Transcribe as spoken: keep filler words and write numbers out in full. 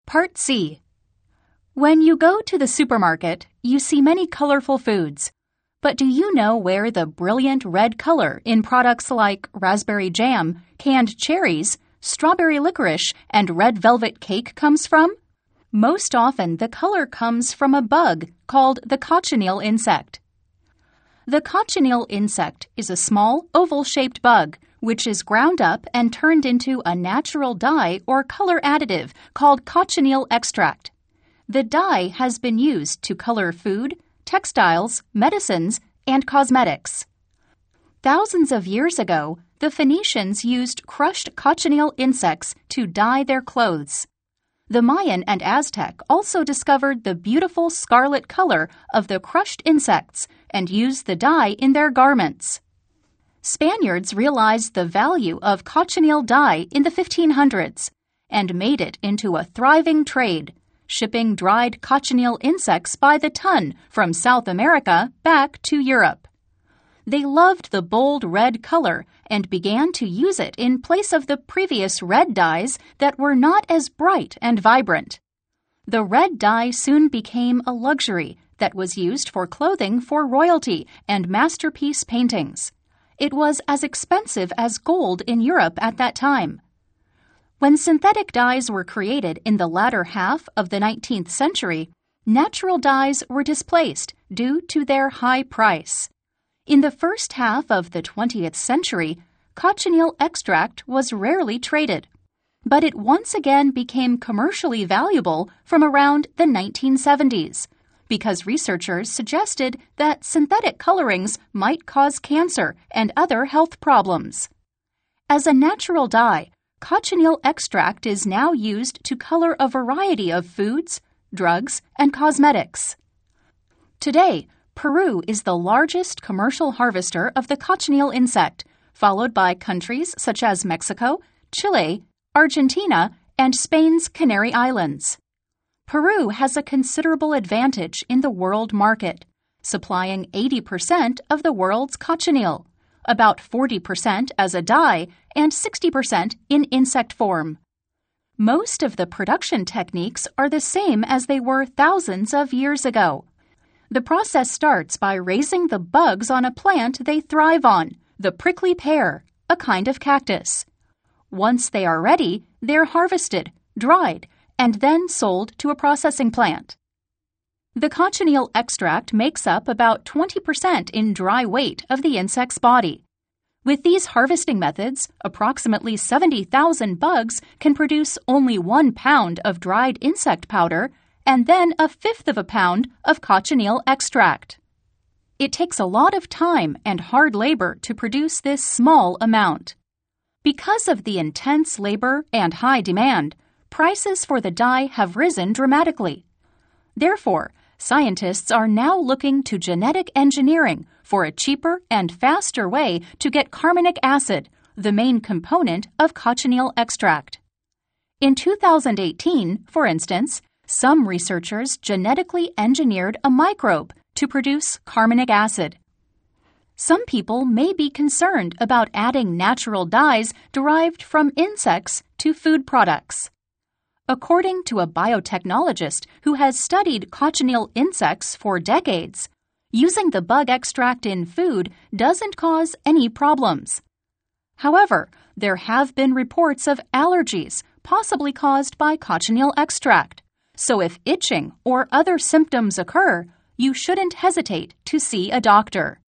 Part C. When you go to the supermarket, you see many colorful foods. But do you know where the brilliant red color in products like raspberry jam, canned cherries, strawberry licorice, and red velvet cake comes from? Most often, the color comes from a bug called the cochineal insect. The cochineal insect is a small, oval-shaped bug which is ground up and turned into a natural dye or color additive called cochineal extract. The dye has been used to color food, textiles, medicines, and cosmetics. Thousands of years ago, the Phoenicians used crushed cochineal insects to dye their clothes. The Mayan and Aztec also discovered the beautiful scarlet color of the crushed insects and used the dye in their garments. Spaniards realized the value of cochineal dye in the fifteen hundreds and made it into a thriving trade, shipping dried cochineal insects by the ton from South America back to Europe. They loved the bold red color and began to use it in place of the previous red dyes that were not as bright and vibrant. The red dye soon became a luxury that was used for clothing for royalty and masterpiece paintings. It was as expensive as gold in Europe at that time. When synthetic dyes were created in the latter half of the nineteenth century, natural dyes were displaced due to their high price. In the first half of the twentieth century, cochineal extract was rarely traded, but it once again became commercially valuable from around the nineteen seventies because researchers suggested that synthetic colorings might cause cancer and other health problems. As a natural dye, cochineal extract is now used to color a variety of foods, drugs, and cosmetics. Today, Peru is the largest commercial harvester of the cochineal insect, followed by countries such as Mexico, Chile, Argentina, and Spain's Canary Islands. Peru has a considerable advantage in the world market, supplying eighty percent of the world's cochineal, about forty percent as a dye, and sixty percent in insect form. Most of the production techniques are the same as they were thousands of years ago. The process starts by raising the bugs on a plant they thrive on, the prickly pear, a kind of cactus. Once they are ready, they're harvested, dried, and then sold to a processing plant. The cochineal extract makes up about twenty percent in dry weight of the insect's body. With these harvesting methods, approximately seventy thousand bugs can produce only one pound of dried insect powder and then a fifth of a pound of cochineal extract. It takes a lot of time and hard labor to produce this small amount. Because of the intense labor and high demand, prices for the dye have risen dramatically. Therefore, scientists are now looking to genetic engineering for a cheaper and faster way to get carminic acid, the main component of cochineal extract. In two thousand eighteen, for instance, some researchers genetically engineered a microbe to produce carminic acid. Some people may be concerned about adding natural dyes derived from insects to food products. According to a biotechnologist who has studied cochineal insects for decades, using the bug extract in food doesn't cause any problems. However, there have been reports of allergies possibly caused by cochineal extract. So if itching or other symptoms occur, you shouldn't hesitate to see a doctor.